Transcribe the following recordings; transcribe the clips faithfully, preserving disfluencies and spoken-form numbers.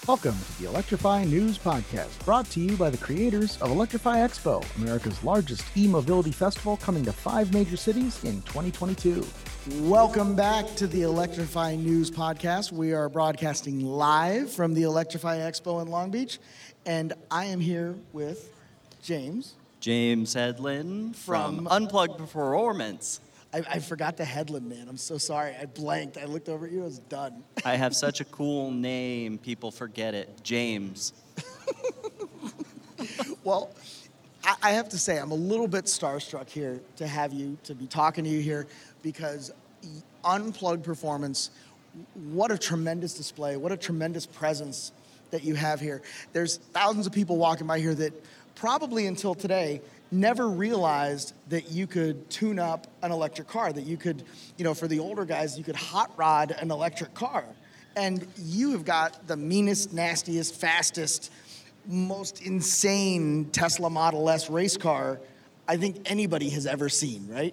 Welcome to the Electrify News Podcast, brought to you by the creators of Electrify Expo, America's largest e-mobility festival, coming to five major cities in twenty twenty-two. Welcome back to the Electrify News Podcast. We are broadcasting live from the Electrify Expo in Long Beach, and I am here with James. James Hedlund from, From- Unplugged Performance. I, I forgot the headland, man. I'm so sorry. I blanked. I looked over at you. I was done. I have such a cool name, people forget it. James. Well, I, I have to say, I'm a little bit starstruck here to have you, to be talking to you here, because Unplugged Performance, what a tremendous display, what a tremendous presence that you have here. There's thousands of people walking by here that probably until today never realized that you could tune up an electric car, that you could, you know, for the older guys, you could hot rod an electric car. And you have got the meanest, nastiest, fastest, most insane Tesla Model S race car I think anybody has ever seen, right?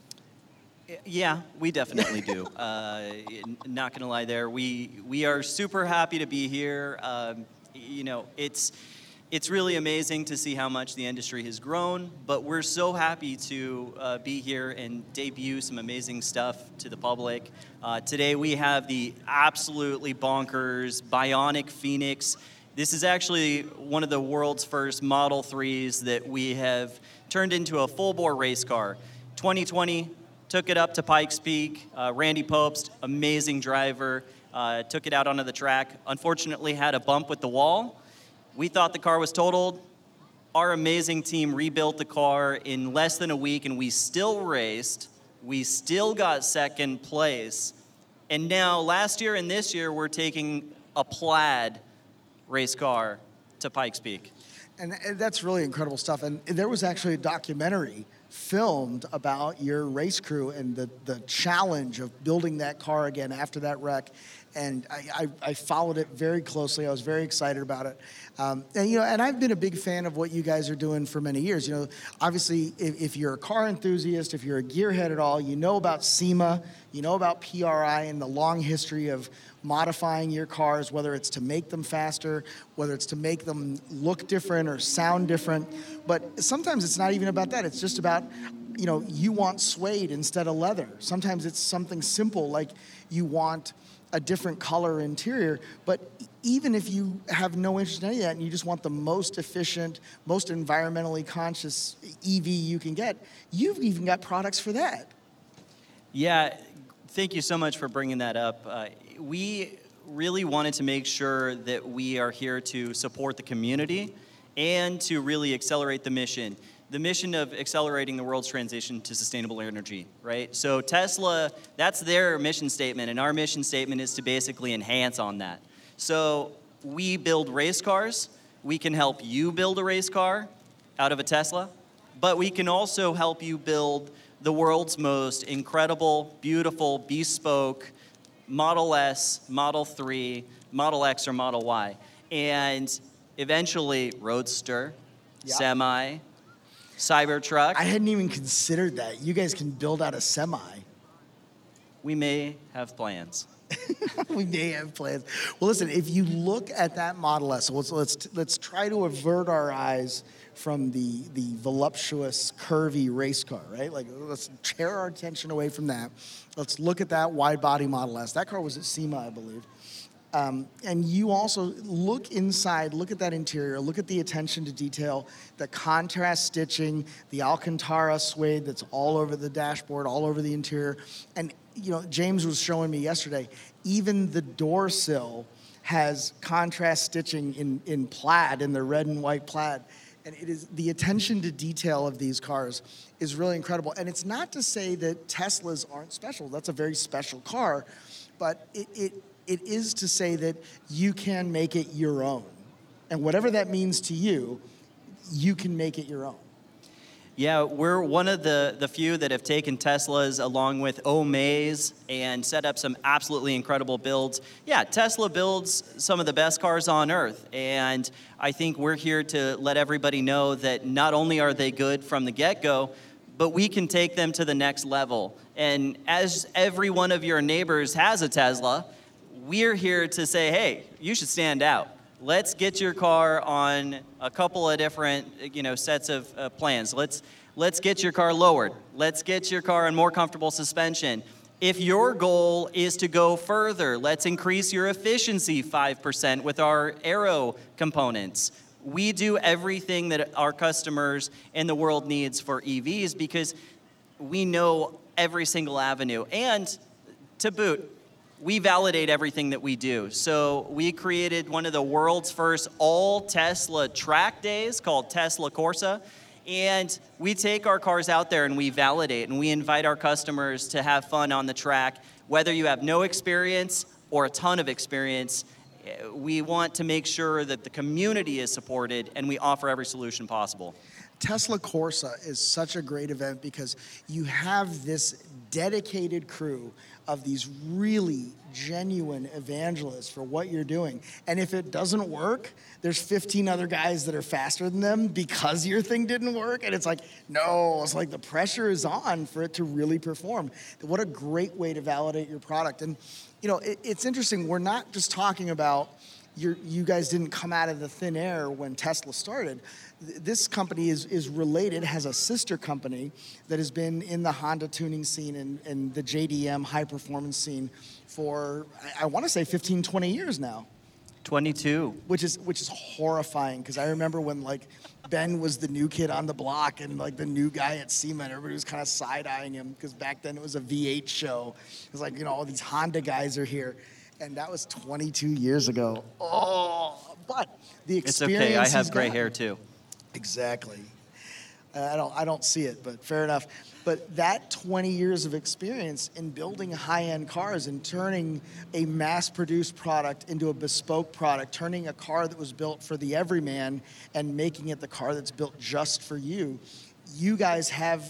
Yeah, we definitely do. Uh, not gonna lie there. We we are super happy to be here. Um, you know, it's it's really amazing to see how much the industry has grown, but we're so happy to uh, be here and debut some amazing stuff to the public. Uh, today we have the absolutely bonkers Bionic Phoenix. This is actually one of the world's first Model threes that we have turned into a full-bore race car. twenty twenty, took it up to Pikes Peak. Uh, Randy Popst, amazing driver, uh, took it out onto the track. Unfortunately, had a bump with the wall. We thought the car was totaled. Our amazing team rebuilt the car in less than a week, and we still raced. We still got second place. And now, last year and this year, we're taking a plaid race car to Pikes Peak. And that's really incredible stuff. And there was actually a documentary filmed about your race crew and the, the challenge of building that car again after that wreck. And I, I, I followed it very closely. I was very excited about it. Um, and, you know, and I've been a big fan of what you guys are doing for many years. You know, obviously, if, if you're a car enthusiast, if you're a gearhead at all, you know about SEMA, you know about P R I and the long history of modifying your cars, whether it's to make them faster, whether it's to make them look different or sound different. But sometimes it's not even about that. It's just about, you know, you want suede instead of leather. Sometimes it's something simple like you want a different color interior. But even if you have no interest in any of that and you just want the most efficient, most environmentally conscious E V you can get, you've even got products for that. Yeah, thank you so much for bringing that up. Uh, we really wanted to make sure that we are here to support the community and to really accelerate the mission. The mission of accelerating the world's transition to sustainable energy, right? So Tesla, that's their mission statement, and our mission statement is to basically enhance on that. So we build race cars. We can help you build a race car out of a Tesla, but we can also help you build the world's most incredible, beautiful, bespoke Model S, Model three, Model X, or Model Y. And eventually, Roadster, Yep. Semi, Cybertruck. I hadn't even considered that. You guys can build out a semi. We may have plans. We may have plans. Well, listen, if you look at that Model S, so let's let's let's try to avert our eyes from the the voluptuous, curvy race car, right? Like, let's tear our attention away from that. Let's look at that wide body Model S. That car was at SEMA, I believe. Um, and you also look inside, look at that interior, look at the attention to detail, the contrast stitching, the Alcantara suede that's all over the dashboard, all over the interior. And, you know, James was showing me yesterday, even the door sill has contrast stitching in, in plaid, in the red and white plaid. And it is the attention to detail of these cars is really incredible. And it's not to say that Teslas aren't special. That's a very special car. But it, it It is to say that you can make it your own. And whatever that means to you, you can make it your own. Yeah, we're one of the, the few that have taken Teslas along with Omaze and set up some absolutely incredible builds. Yeah, Tesla builds some of the best cars on earth. And I think we're here to let everybody know that not only are they good from the get-go, but we can take them to the next level. And as every one of your neighbors has a Tesla, we're here to say, hey, you should stand out. let's get your car on a couple of different, you know, sets of uh, plans. Let's let's get your car lowered. Let's get your car on more comfortable suspension. If your goal is to go further, let's increase your efficiency five percent with our aero components. We do everything that our customers and the world needs for E Vs because we know every single avenue. And to boot, we validate everything that we do. So we created one of the world's first all Tesla track days called Tesla Corsa. And we take our cars out there and we validate and we invite our customers to have fun on the track. Whether you have no experience or a ton of experience, we want to make sure that the community is supported and we offer every solution possible. Tesla Corsa is such a great event because you have this dedicated crew of these really genuine evangelists for what you're doing. And if it doesn't work, there's fifteen other guys that are faster than them because your thing didn't work. And it's like, no, it's like the pressure is on for it to really perform. What a great way to validate your product. And, you know, it, it's interesting. We're not just talking about You're, you guys didn't come out of the thin air when Tesla started. This company is, is related, has a sister company that has been in the Honda tuning scene and, and the J D M high performance scene for, I, I want to say fifteen, twenty years now. twenty-two. Which is which is horrifying because I remember when like Ben was the new kid on the block and like the new guy at SEMA, everybody was kind of side-eyeing him because back then it was a V eight show. It was like, you know, all these Honda guys are here. And that was twenty-two years ago. Oh, but the experience. It's okay. I have he's gray got- hair too. Exactly. Uh, I don't. I don't see it, but fair enough. But that twenty years of experience in building high-end cars and turning a mass-produced product into a bespoke product, turning a car that was built for the everyman and making it the car that's built just for you. You guys have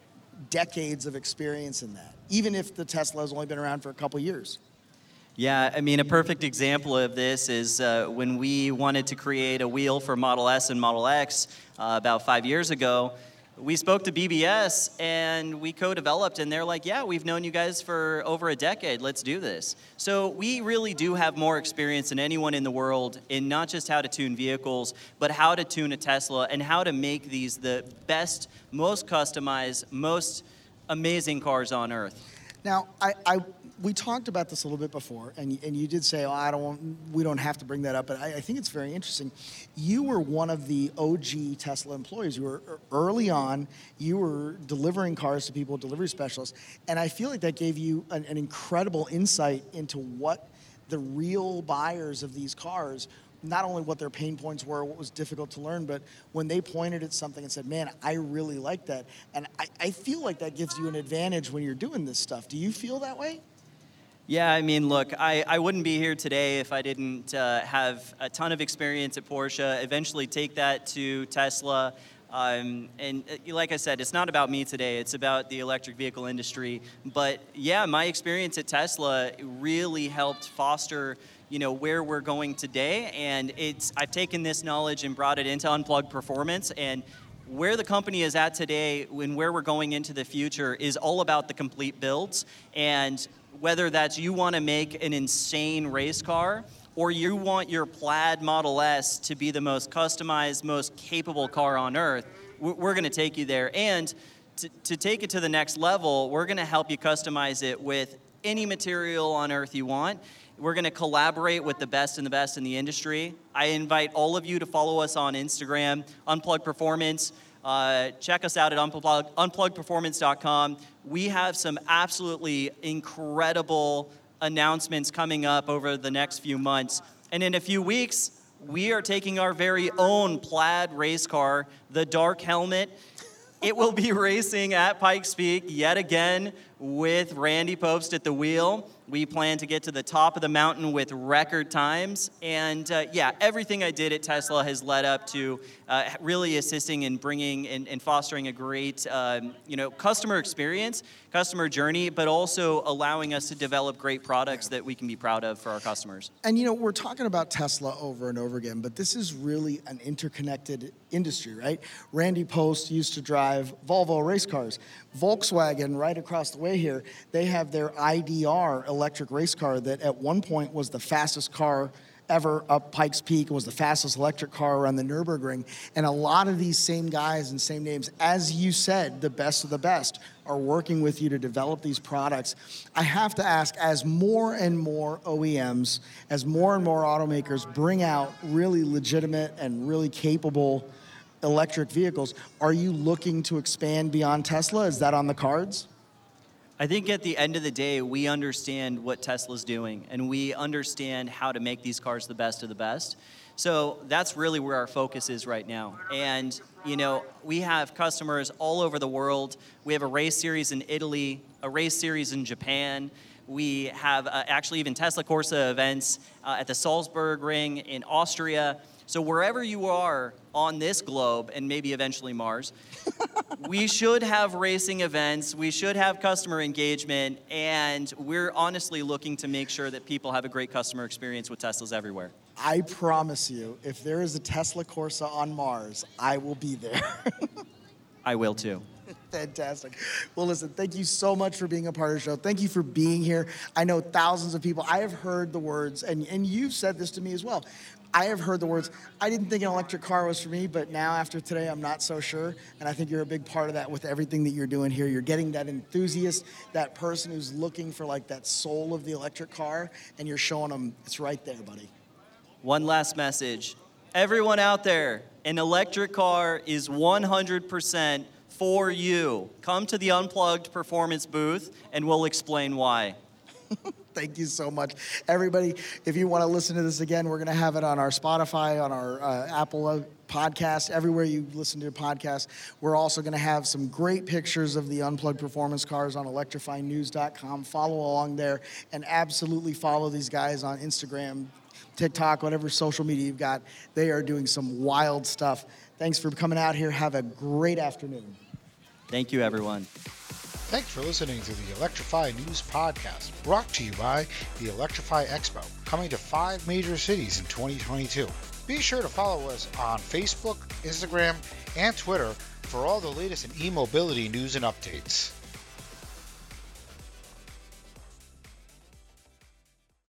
decades of experience in that, even if the Tesla has only been around for a couple years. Yeah, I mean, a perfect example of this is uh, when we wanted to create a wheel for Model S and Model X uh, about five years ago, we spoke to B B S and we co-developed, and they're like, yeah, we've known you guys for over a decade, let's do this. So we really do have more experience than anyone in the world in not just how to tune vehicles, but how to tune a Tesla and how to make these the best, most customized, most amazing cars on earth. Now, I, I we talked about this a little bit before, and and you did say, "Oh, I don't want, we don't have to bring that up," but I, I think it's very interesting. You were one of the O G Tesla employees. You were early on. You were delivering cars to people, delivery specialists, and I feel like that gave you an, an incredible insight into what the real buyers of these cars. Not only what their pain points were, what was difficult to learn, but when they pointed at something and said, man, I really like that. And I, I feel like that gives you an advantage when you're doing this stuff. Do you feel that way? Yeah, I mean, look, I, I wouldn't be here today if I didn't uh, have a ton of experience at Porsche, eventually take that to Tesla. Um, and uh, like I said, it's not about me today, it's about the electric vehicle industry. But yeah, my experience at Tesla really helped foster you know, where we're going today. And it's I've taken this knowledge and brought it into Unplugged Performance. And where the company is at today and where we're going into the future is all about the complete builds. And whether that's you want to make an insane race car or you want your Plaid Model S to be the most customized, most capable car on earth, we're going to take you there. And to, to take it to the next level, we're going to help you customize it with any material on earth you want. We're going to collaborate with the best and the best in the industry. I invite all of you to follow us on Instagram, Unplugged Performance. Uh, check us out at unplug, unplugged performance dot com. We have some absolutely incredible announcements coming up over the next few months. And in a few weeks, we are taking our very own Plaid race car, the Dark Helmet. It will be racing at Pikes Peak yet again with Randy Pobst at the wheel. We plan to get to the top of the mountain with record times. And uh, yeah, everything I did at Tesla has led up to uh, really assisting in bringing and, and fostering a great um, you know, customer experience, customer journey, but also allowing us to develop great products that we can be proud of for our customers. And you know, we're talking about Tesla over and over again, but this is really an interconnected industry, right? Randy Pobst used to drive Volvo race cars. Volkswagen, right across the way here, they have their I D R electric race car that at one point was the fastest car ever up Pikes Peak and was the fastest electric car around the Nürburgring. And a lot of these same guys and same names, as you said, the best of the best, are working with you to develop these products. I have to ask, as more and more O E Ms, as more and more automakers bring out really legitimate and really capable electric vehicles, are you looking to expand beyond Tesla? Is that on the cards? I think at the end of the day, we understand what Tesla's doing, and we understand how to make these cars the best of the best. So that's really where our focus is right now. And, you know, we have customers all over the world. We have a race series in Italy, a race series in Japan. We have uh, actually even Tesla Corsa events uh, at the Salzburg Ring in Austria. So wherever you are on this globe, and maybe eventually Mars, we should have racing events, we should have customer engagement, and we're honestly looking to make sure that people have a great customer experience with Teslas everywhere. I promise you, if there is a Tesla Corsa on Mars, I will be there. I will too. Fantastic. Well, listen, thank you so much for being a part of the show. Thank you for being here. I know thousands of people, I have heard the words, and, and you've said this to me as well. I have heard the words, I didn't think an electric car was for me, but now after today, I'm not so sure. And I think you're a big part of that with everything that you're doing here. You're getting that enthusiast, that person who's looking for like that soul of the electric car, and you're showing them it's right there, buddy. One last message. Everyone out there, an electric car is one hundred percent for you. Come to the Unplugged Performance booth, and we'll explain why. Thank you so much. Everybody, if you want to listen to this again, we're going to have it on our Spotify, on our uh, Apple podcast, everywhere you listen to your podcast. We're also going to have some great pictures of the Unplugged Performance cars on electrify news dot com. Follow along there, and absolutely follow these guys on Instagram, TikTok, whatever social media you've got. They are doing some wild stuff. Thanks for coming out here. Have a great afternoon. Thank you, everyone. Thanks for listening to the Electrify News Podcast, brought to you by the Electrify Expo, coming to five major cities in twenty twenty-two. Be sure to follow us on Facebook, Instagram, and Twitter for all the latest in e-mobility news and updates.